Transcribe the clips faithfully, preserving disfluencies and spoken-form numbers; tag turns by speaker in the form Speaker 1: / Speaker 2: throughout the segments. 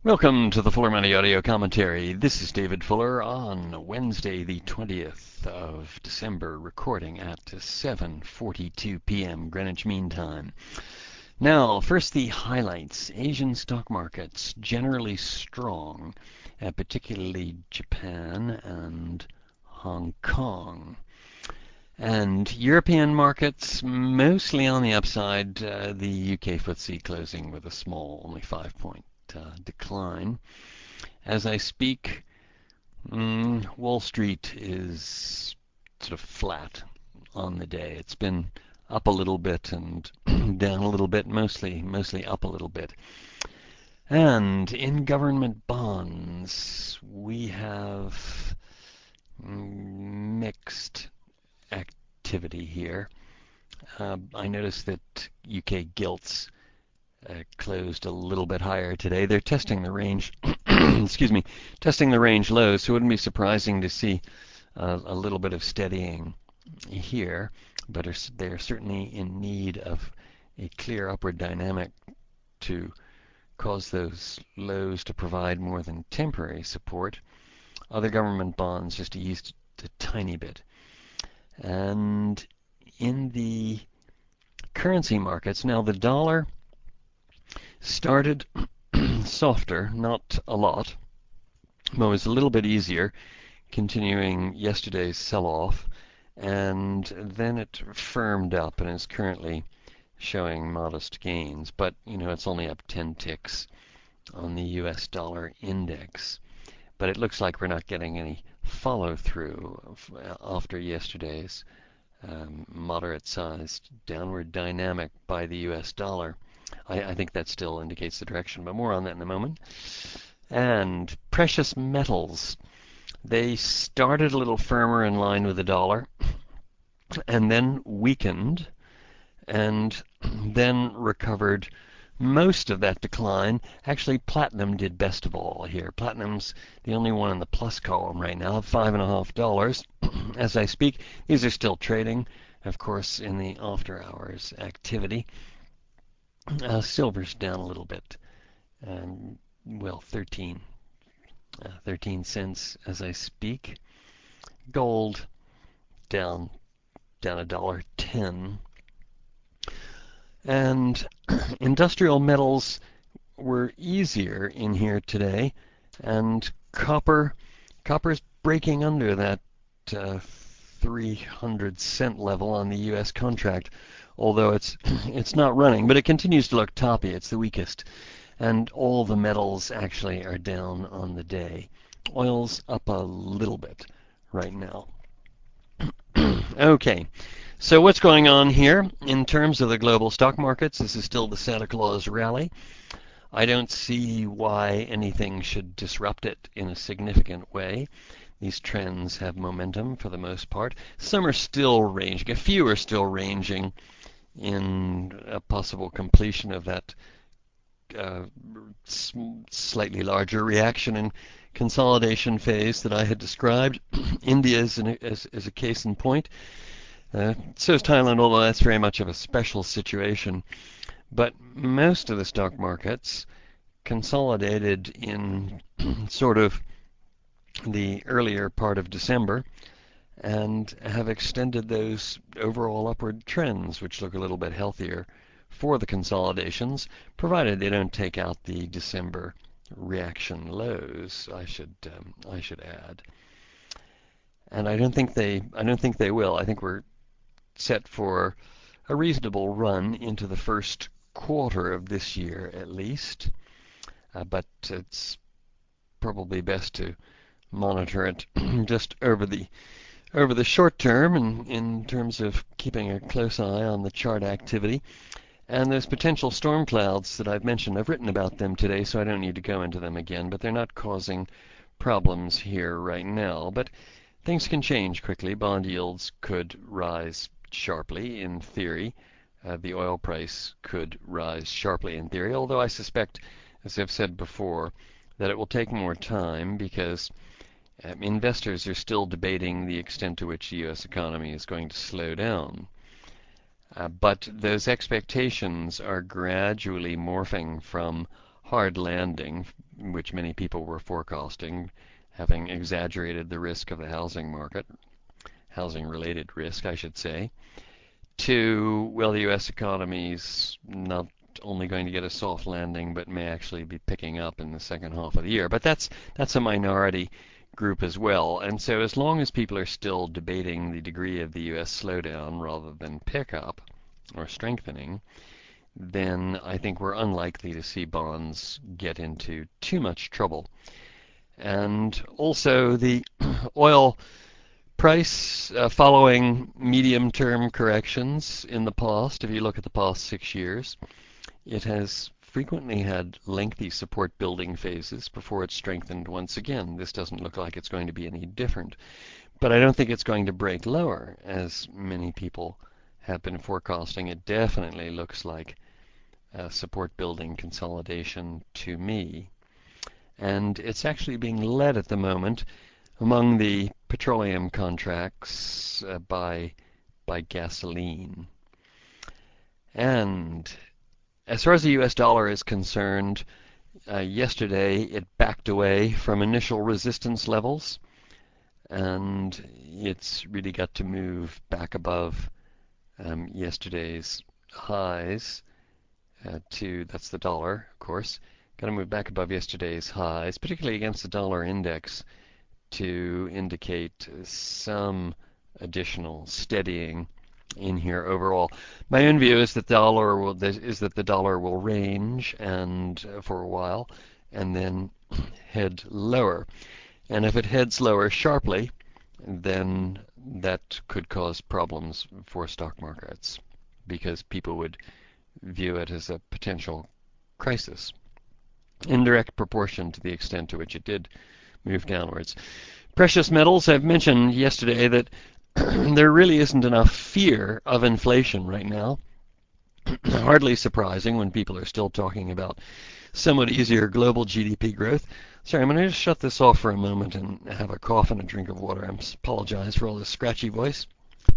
Speaker 1: Welcome to the Fuller Money Audio Commentary. This is David Fuller on Wednesday, the twentieth of December, recording at seven forty-two p m Greenwich Mean Time. Now, first the highlights. Asian stock markets generally strong, uh, particularly Japan and Hong Kong. And European markets mostly on the upside, uh, the U K F T S E closing with a small, only five point uh, decline. As I speak, mm, Wall Street is sort of flat on the day. It's been up a little bit and down a little bit, mostly mostly up a little bit. And in government bonds, we have mixed activity here. Uh, I noticed that U K gilts uh, closed a little bit higher today. They're testing the range, excuse me, testing the range lows, so it wouldn't be surprising to see uh, a little bit of steadying here, but are, they're certainly in need of a clear upward dynamic to cause those lows to provide more than temporary support. Other government bonds just eased a tiny bit. And in the currency markets, now the dollar started softer, not a lot, but was a little bit easier, continuing yesterday's sell-off, and then it firmed up and is currently showing modest gains. But, you know, it's only up ten ticks on the U S dollar index. But it looks like we're not getting any follow-through after yesterday's um, moderate-sized downward dynamic by the U S dollar. I, I think that still indicates the direction, but more on that in a moment. And precious metals, they started a little firmer in line with the dollar, and then weakened, and then recovered most of that decline. Actually, platinum did best of all here. Platinum's the only one in the plus column right now, five and a half dollars. As I speak, these are still trading, of course, in the after hours activity. Uh, silver's down a little bit, um, well, thirteen, uh, thirteen cents as I speak. Gold down, down a dollar ten. And industrial metals were easier in here today, and copper, copper's breaking under that uh, three hundred cent level on the U S contract, although it's it's not running, but it continues to look toppy. It's the weakest, and all the metals actually are down on the day. Oil's up a little bit right now. Okay, so what's going on here in terms of the global stock markets? This is still the Santa Claus rally. I don't see why anything should disrupt it in a significant way. These trends have momentum for the most part. Some are still ranging, a few are still ranging in a possible completion of that uh, slightly larger reaction and consolidation phase that I had described. India is, an, is, is a case in point. Uh, so is Thailand, although that's very much of a special situation. But most of the stock markets consolidated in sort of the earlier part of December and have extended those overall upward trends, which look a little bit healthier for the consolidations, provided they don't take out the December reaction lows. I should um, I should add, and I don't think they I don't think they will. I think we're set for a reasonable run into the first quarter of this year at least, uh, but it's probably best to monitor it just over the over the short term, and in terms of keeping a close eye on the chart activity. And those potential storm clouds that I've mentioned, I've written about them today, so I don't need to go into them again, but they're not causing problems here right now. But things can change quickly. Bond yields could rise sharply in theory. Uh, the oil price could rise sharply in theory, although I suspect, as I've said before, that it will take more time because um, investors are still debating the extent to which the U S economy is going to slow down. Uh, but those expectations are gradually morphing from hard landing, which many people were forecasting, having exaggerated the risk of the housing market, housing-related risk, I should say, to, well, the U S economy's not only going to get a soft landing, but may actually be picking up in the second half of the year. But that's that's a minority group as well. And so as long as people are still debating the degree of the U S slowdown rather than pickup or strengthening, then I think we're unlikely to see bonds get into too much trouble. And also the oil price uh, following medium-term corrections in the past, if you look at the past six years, it has frequently had lengthy support building phases before it strengthened once again. This doesn't look like it's going to be any different. But I don't think it's going to break lower, as many people have been forecasting. It definitely looks like a support building consolidation to me. And it's actually being led at the moment among the petroleum contracts uh, by by gasoline. And as far as the U S dollar is concerned, uh, yesterday it backed away from initial resistance levels, and it's really got to move back above um, yesterday's highs uh, to, that's the dollar, of course, got to move back above yesterday's highs, particularly against the dollar index, to indicate some additional steadying in here overall. My own view is that the dollar will is that the dollar will range and uh, for a while, and then head lower. And if it heads lower sharply, then that could cause problems for stock markets because people would view it as a potential crisis in direct proportion to the extent to which it did move downwards. Precious metals, I've mentioned yesterday that there really isn't enough fear of inflation right now. Hardly surprising when people are still talking about somewhat easier global G D P growth. Sorry, I'm going to just shut this off for a moment and have a cough and a drink of water. I apologize for all this scratchy voice.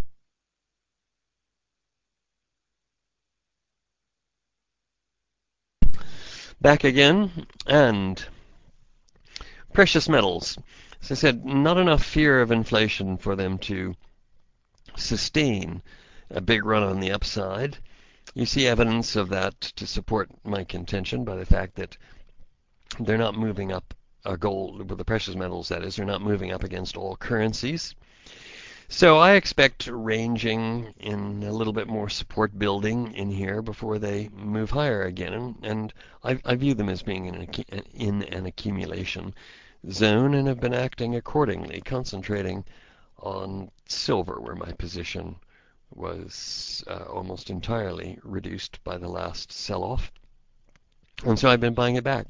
Speaker 1: Back again, and precious metals. As I said, not enough fear of inflation for them to sustain a big run on the upside. You see evidence of that to support my contention by the fact that they're not moving up uh, gold, with the precious metals that is, they're not moving up against all currencies. So I expect ranging in a little bit more support building in here before they move higher again. And, and I, I view them as being in an, in an accumulation zone and have been acting accordingly, concentrating on silver, where my position was uh, almost entirely reduced by the last sell-off. And so I've been buying it back.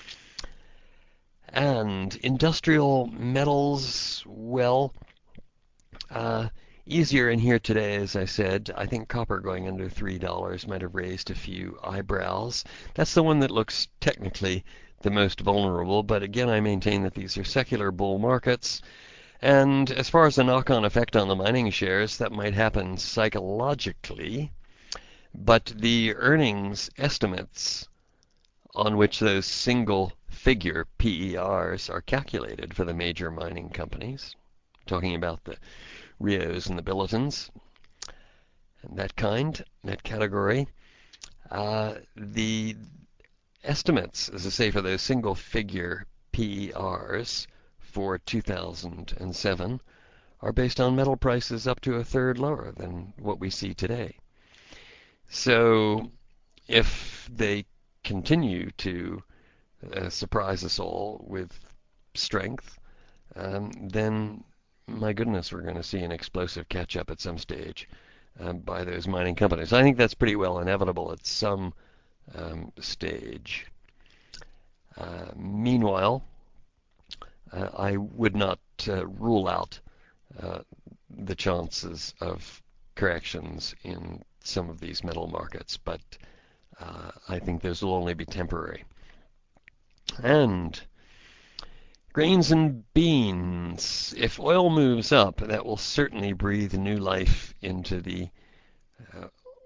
Speaker 1: And industrial metals, well, uh, easier in here today, as I said. I think copper going under three dollars might have raised a few eyebrows. That's the one that looks technically the most vulnerable, but again, I maintain that these are secular bull markets. And as far as the knock-on effect on the mining shares, that might happen psychologically, but the earnings estimates on which those single figure P E Rs are calculated for the major mining companies, talking about the Rios and the Billotins, and that kind, that category, uh, the estimates, as I say, for those single figure P E Rs for two thousand seven are based on metal prices up to a third lower than what we see today. So if they continue to uh, surprise us all with strength, um, then my goodness, we're going to see an explosive catch-up at some stage um, by those mining companies. I think that's pretty well inevitable at some um, stage. Uh, meanwhile, uh, I would not uh, rule out uh, the chances of corrections in some of these metal markets, but uh, I think those will only be temporary. And grains and beans. If oil moves up, that will certainly breathe new life into the uh,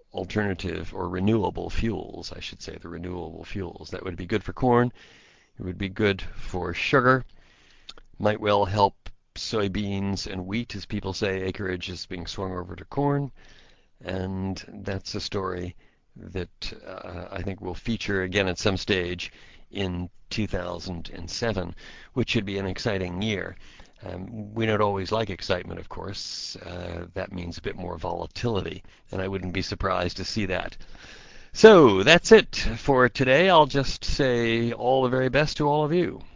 Speaker 1: alternative or renewable fuels, I should say, the renewable fuels. That would be good for corn. It would be good for sugar. Might well help soybeans and wheat, as people say. Acreage is being swung over to corn. And that's a story that uh, I think will feature again at some stage in two thousand seven, which should be an exciting year. Um, we don't always like excitement, of course. Uh, that means a bit more volatility, and I wouldn't be surprised to see that. So that's it for today. I'll just say all the very best to all of you.